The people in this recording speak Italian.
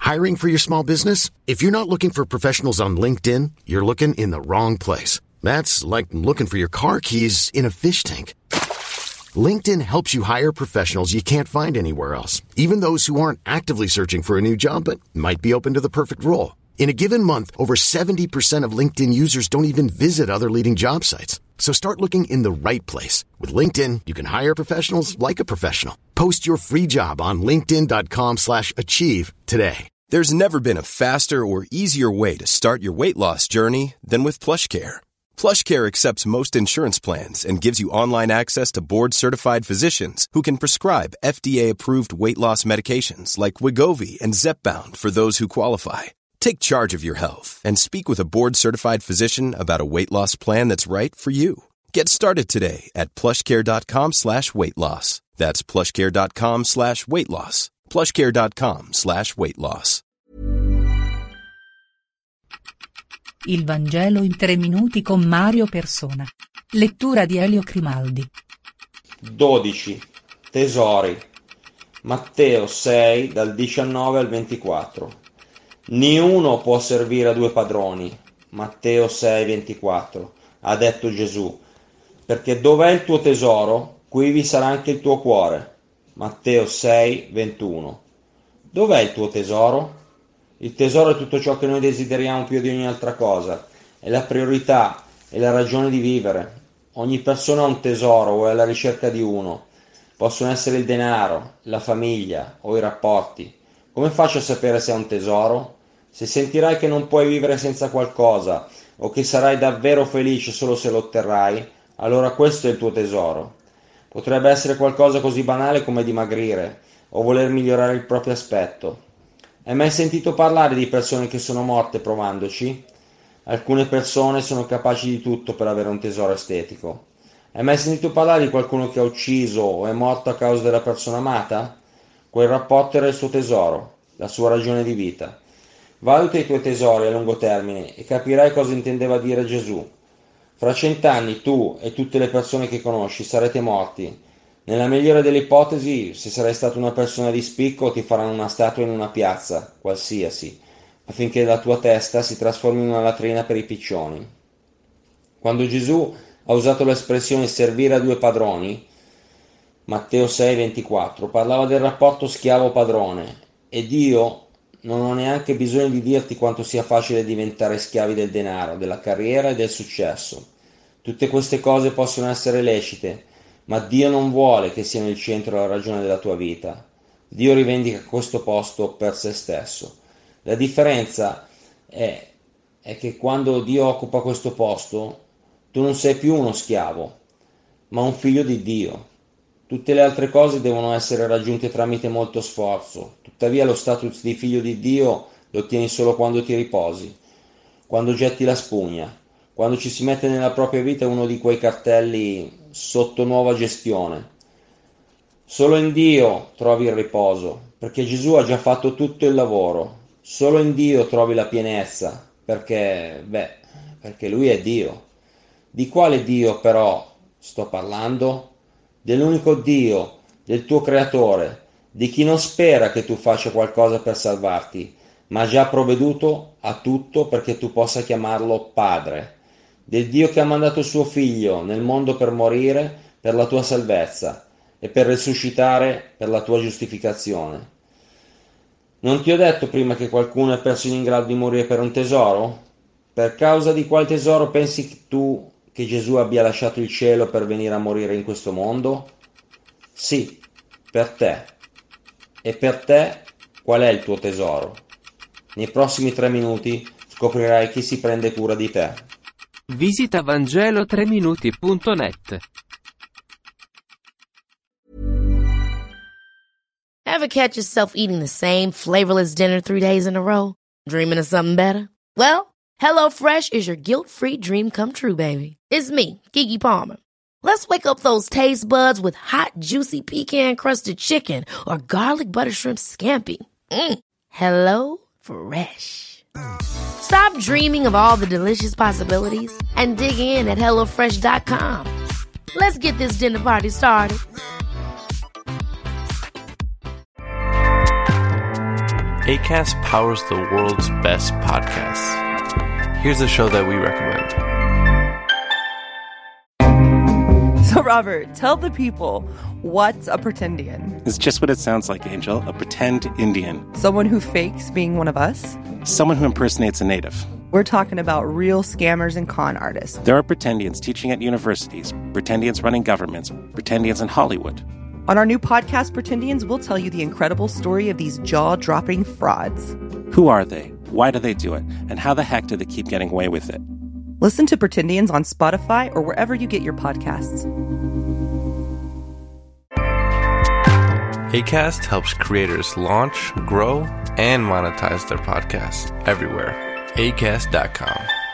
Hiring for your small business? If you're not looking for professionals on LinkedIn, you're looking in the wrong place. That's like looking for your car keys in a fish tank. LinkedIn helps you hire professionals you can't find anywhere else, even those who aren't actively searching for a new job but might be open to the perfect role. In a given month, over 70% of LinkedIn users don't even visit other leading job sites. So start looking in the right place. With LinkedIn, you can hire professionals like a professional. Post your free job on linkedin.com/achieve today. There's never been a faster or easier way to start your weight loss journey than with PlushCare. PlushCare accepts most insurance plans and gives you online access to board-certified physicians who can prescribe FDA-approved weight loss medications like Wegovy and Zepbound for those who qualify. Take charge of your health and speak with a board-certified physician about a weight loss plan that's right for you. Get started today at plushcare.com/weight loss. That's plushcare.com/weight loss. plushcare.com/weight loss. Il Vangelo in 3 minuti con Mario Persona. Lettura di Elio Grimaldi. 12. Tesori. Matteo 6, dal 19 al 24. Niuno può servire a 2 padroni. Matteo 6, 24. Ha detto Gesù. Perché dov'è il tuo tesoro, qui vi sarà anche il tuo cuore. Matteo 6, 21. Dov'è il tuo tesoro? Il tesoro è tutto ciò che noi desideriamo più di ogni altra cosa. È la priorità, è la ragione di vivere. Ogni persona ha un tesoro o è alla ricerca di uno. Possono essere il denaro, la famiglia o i rapporti. Come faccio a sapere se è un tesoro? Se sentirai che non puoi vivere senza qualcosa o che sarai davvero felice solo se lo otterrai, allora questo è il tuo tesoro. Potrebbe essere qualcosa così banale come dimagrire o voler migliorare il proprio aspetto. Hai mai sentito parlare di persone che sono morte provandoci? Alcune persone sono capaci di tutto per avere un tesoro estetico. Hai mai sentito parlare di qualcuno che ha ucciso o è morto a causa della persona amata? Quel rapporto era il suo tesoro, la sua ragione di vita. Valuta i tuoi tesori a lungo termine e capirai cosa intendeva dire Gesù. Fra 100 anni tu e tutte le persone che conosci sarete morti. Nella migliore delle ipotesi, se sarai stato una persona di spicco, ti faranno una statua in una piazza, qualsiasi, affinché la tua testa si trasformi in una latrina per i piccioni. Quando Gesù ha usato l'espressione servire a 2 padroni, Matteo 6, 24, parlava del rapporto schiavo-padrone, e Dio non ha neanche bisogno di dirti quanto sia facile diventare schiavi del denaro, della carriera e del successo. Tutte queste cose possono essere lecite, ma Dio non vuole che siano il centro e la ragione della tua vita. Dio rivendica questo posto per se stesso. La differenza è che quando Dio occupa questo posto, tu non sei più uno schiavo, ma un figlio di Dio. Tutte le altre cose devono essere raggiunte tramite molto sforzo. Tuttavia lo status di figlio di Dio lo ottieni solo quando ti riposi, quando getti la spugna, quando ci si mette nella propria vita uno di quei cartelli sotto nuova gestione. Solo in Dio trovi il riposo, perché Gesù ha già fatto tutto il lavoro. Solo in Dio trovi la pienezza, perché Lui è Dio. Di quale Dio però sto parlando? Dell'unico Dio, del tuo creatore, di chi non spera che tu faccia qualcosa per salvarti, ma ha già provveduto a tutto perché tu possa chiamarlo Padre. Del Dio che ha mandato suo figlio nel mondo per morire per la tua salvezza e per risuscitare per la tua giustificazione. Non ti ho detto prima che qualcuno è persino in grado di morire per un tesoro? Per causa di quale tesoro pensi tu che Gesù abbia lasciato il cielo per venire a morire in questo mondo? Sì, per te. E per te qual è il tuo tesoro? Nei prossimi 3 minuti scoprirai chi si prende cura di te. Visita Vangelo3minuti.net. Ever catch yourself eating the same flavorless dinner 3 days in a row? Dreaming of something better? Well, HelloFresh is your guilt-free dream come true, baby. It's me, Keke Palmer. Let's wake up those taste buds with hot, juicy pecan-crusted chicken or garlic butter shrimp scampi. Hello Fresh. Stop dreaming of all the delicious possibilities and dig in at HelloFresh.com. Let's get this dinner party started. Acast powers the world's best podcasts. Here's a show that we recommend. So, Robert, tell the people, what's a pretendian? It's just what it sounds like, Angel. A pretend Indian. Someone who fakes being one of us? Someone who impersonates a native. We're talking about real scammers and con artists. There are pretendians teaching at universities, pretendians running governments, pretendians in Hollywood. On our new podcast, Pretendians, we'll tell you the incredible story of these jaw-dropping frauds. Who are they? Why do they do it? And how the heck do they keep getting away with it? Listen to Pretendians on Spotify or wherever you get your podcasts. Acast helps creators launch, grow, and monetize their podcasts everywhere. Acast.com.